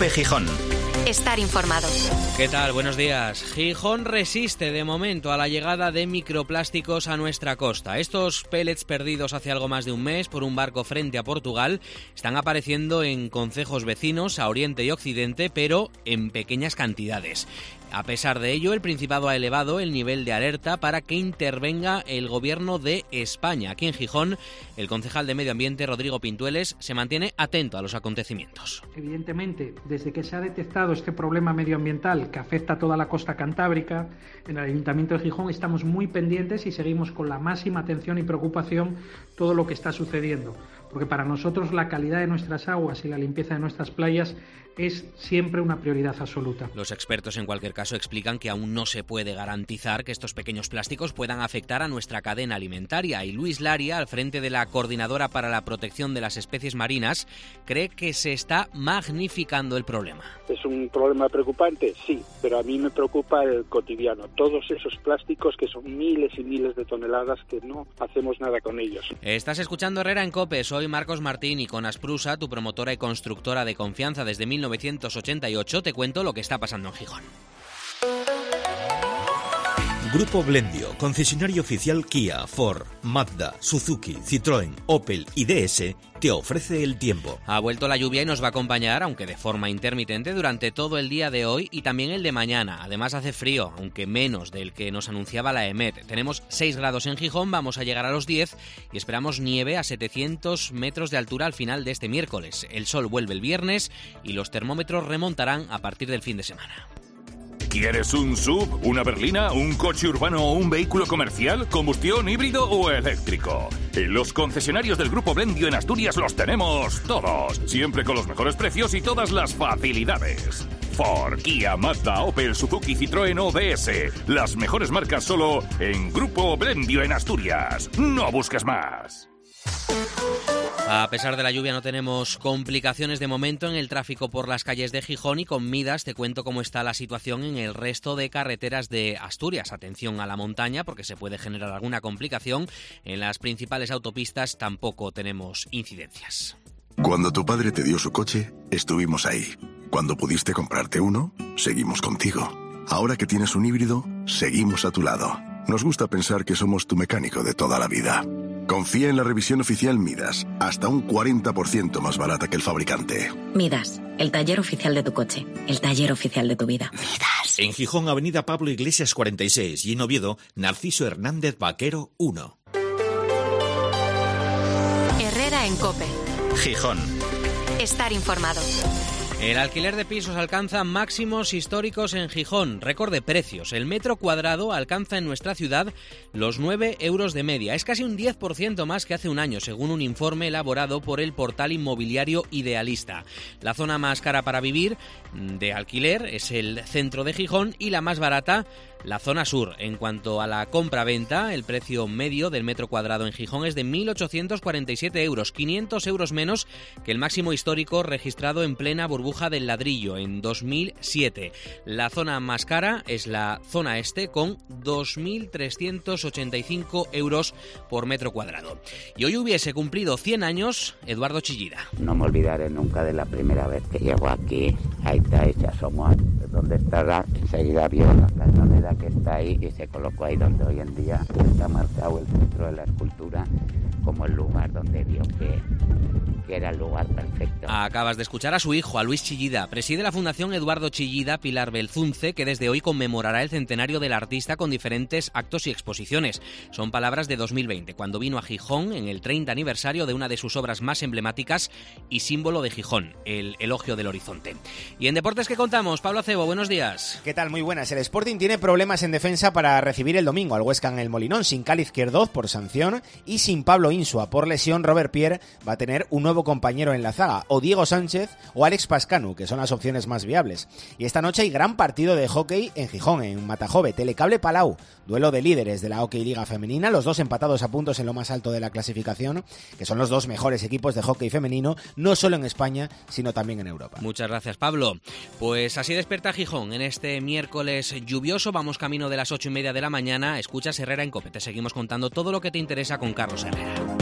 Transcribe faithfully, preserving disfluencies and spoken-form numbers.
COPE Gijón. Estar informado. ¿Qué tal? Buenos días. Gijón resiste de momento a la llegada de microplásticos a nuestra costa. Estos pellets perdidos hace algo más de un mes por un barco frente a Portugal están apareciendo en concejos vecinos a Oriente y Occidente, pero en pequeñas cantidades. A pesar de ello, el Principado ha elevado el nivel de alerta para que intervenga el Gobierno de España. Aquí en Gijón, el concejal de Medio Ambiente, Rodrigo Pintueles, se mantiene atento a los acontecimientos. Evidentemente, desde que se ha detectado este problema medioambiental que afecta a toda la costa cantábrica, en el Ayuntamiento de Gijón estamos muy pendientes y seguimos con la máxima atención y preocupación todo lo que está sucediendo. Porque para nosotros la calidad de nuestras aguas y la limpieza de nuestras playas es siempre una prioridad absoluta. Los expertos en cualquier caso explican que aún no se puede garantizar que estos pequeños plásticos puedan afectar a nuestra cadena alimentaria, y Luis Laria, al frente de la Coordinadora para la Protección de las Especies Marinas, cree que se está magnificando el problema. ¿Es un problema preocupante? Sí, pero a mí me preocupa el cotidiano, todos esos plásticos que son miles y miles de toneladas que no hacemos nada con ellos. Estás escuchando Herrera en COPE, soy Marcos Martín y con Asprusa, tu promotora y constructora de confianza desde mil novecientos ochenta y ocho, te cuento lo que está pasando en Gijón. Grupo Blendio, concesionario oficial Kia, Ford, Mazda, Suzuki, Citroën, Opel y D S, te ofrece el tiempo. Ha vuelto la lluvia y nos va a acompañar, aunque de forma intermitente, durante todo el día de hoy y también el de mañana. Además hace frío, aunque menos del que nos anunciaba la EMET. Tenemos seis grados en Gijón, vamos a llegar a los diez y esperamos nieve a setecientos metros de altura al final de este miércoles. El sol vuelve el viernes y los termómetros remontarán a partir del fin de semana. ¿Quieres un S U V, una berlina, un coche urbano o un vehículo comercial, combustión, híbrido o eléctrico? En los concesionarios del Grupo Blendio en Asturias los tenemos todos, siempre con los mejores precios y todas las facilidades. Ford, Kia, Mazda, Opel, Suzuki, Citroën o D S. Las mejores marcas solo en Grupo Blendio en Asturias. No busques más. A pesar de la lluvia no tenemos complicaciones de momento en el tráfico por las calles de Gijón, y con Midas te cuento cómo está la situación en el resto de carreteras de Asturias. Atención a la montaña porque se puede generar alguna complicación. En las principales autopistas tampoco tenemos incidencias. Cuando tu padre te dio su coche, estuvimos ahí. Cuando pudiste comprarte uno, seguimos contigo. Ahora que tienes un híbrido, seguimos a tu lado. Nos gusta pensar que somos tu mecánico de toda la vida. Confía en la revisión oficial Midas, hasta un cuarenta por ciento más barata que el fabricante. Midas, el taller oficial de tu coche, el taller oficial de tu vida. Midas. En Gijón, Avenida Pablo Iglesias cuarenta y seis, y en Oviedo, Narciso Hernández Vaquero uno. Herrera en COPE. Gijón. Estar informado. El alquiler de pisos alcanza máximos históricos en Gijón. Récord de precios. El metro cuadrado alcanza en nuestra ciudad los nueve euros de media. Es casi un diez por ciento más que hace un año, según un informe elaborado por el portal inmobiliario Idealista. La zona más cara para vivir de alquiler es el centro de Gijón y la más barata, la zona sur. En cuanto a la compra-venta, el precio medio del metro cuadrado en Gijón es de mil ochocientos cuarenta y siete euros, quinientos euros menos que el máximo histórico registrado en plena burbuja del ladrillo en dos mil siete. La zona más cara es la zona este con dos mil trescientos ochenta y cinco euros por metro cuadrado. Y hoy hubiese cumplido cien años Eduardo Chillida. No me olvidaré nunca de la primera vez que llego aquí. Ahí está, ahí se asomó donde estará, enseguida vio la cañonera que está ahí y se colocó ahí donde hoy en día está marcado el centro de la escultura como el lugar donde vio que, que era el lugar perfecto. Acabas de escuchar a su hijo, a Luis Chillida. Preside la Fundación Eduardo Chillida Pilar Belzunce, que desde hoy conmemorará el centenario del artista con diferentes actos y exposiciones. Son palabras de dos mil veinte, cuando vino a Gijón en el treinta aniversario de una de sus obras más emblemáticas y símbolo de Gijón, el Elogio del Horizonte. Y en deportes, ¿qué contamos? Pablo Acebo, buenos días. ¿Qué tal? Muy buenas. El Sporting tiene problemas en defensa para recibir el domingo al Huesca en el Molinón, sin Cali Izquierdoz por sanción y sin Pablo Insua por lesión. Robert Pierre va a tener un nuevo compañero en la zaga, o Diego Sánchez o Alex Pascanu, que son las opciones más viables. Y esta noche hay gran partido de hockey en Gijón, en Matajove, Telecable Palau, duelo de líderes de la Hockey Liga Femenina, los dos empatados a puntos en lo más alto de la clasificación, que son los dos mejores equipos de hockey femenino, no solo en España, sino también en Europa. Muchas gracias, Pablo. Pues así despierta Gijón en este miércoles lluvioso. Vamos camino de las ocho y media de la mañana. Escuchas Herrera en COPE. Te seguimos contando todo lo que te interesa con Carlos Herrera.